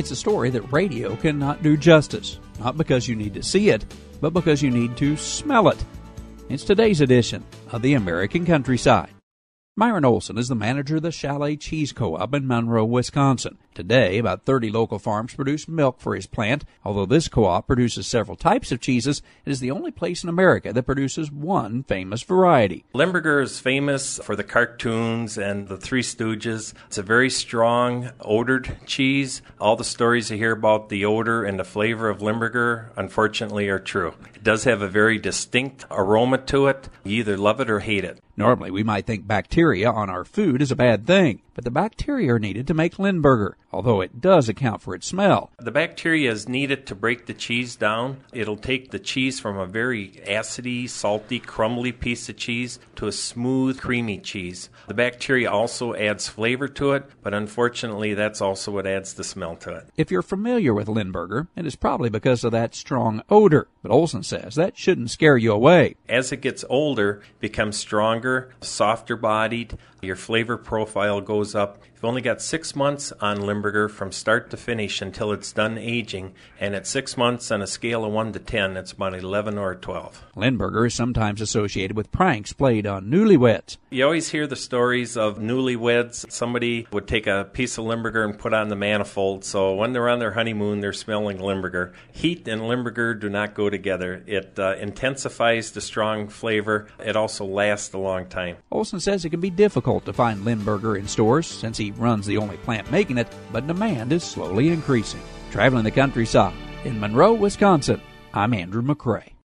It's a story that radio cannot do justice, not because you need to see it, but because you need to smell it. It's today's edition of the American Countryside. Myron Olson is the manager of the Chalet Cheese Co-op in Monroe, Wisconsin. Today, about 30 local farms produce milk for his plant. Although this co-op produces several types of cheeses, it is the only place in America that produces one famous variety. Limburger is famous for the cartoons and the Three Stooges. It's a very strong, odored cheese. All the stories you hear about the odor and the flavor of Limburger, unfortunately, are true. It does have a very distinct aroma to it. You either love it or hate it. Normally, we might think bacteria on our food is a bad thing, but the bacteria are needed to make Limburger, although it does account for its smell. The bacteria is needed to break the cheese down. It'll take the cheese from a very acidy, salty, crumbly piece of cheese to a smooth, creamy cheese. The bacteria also adds flavor to it, but unfortunately, that's also what adds the smell to it. If you're familiar with Limburger, it is probably because of that strong odor, but Olson says that shouldn't scare you away. As it gets older, it becomes stronger, softer bodied, your flavor profile goes up. You've only got 6 months on Limburger from start to finish until it's done aging, and at 6 months on a scale of 1 to 10, it's about 11 or 12. Limburger is sometimes associated with pranks played on newlyweds. You always hear the stories of newlyweds. Somebody would take a piece of Limburger and put on the manifold, so when they're on their honeymoon, they're smelling Limburger. Heat and Limburger do not go together. It intensifies the strong flavor. It also lasts a long time. Olson says it can be difficult to find Limburger in stores since he runs the only plant making it, but demand is slowly increasing. Traveling the countryside in Monroe, Wisconsin, I'm Andrew McCrae.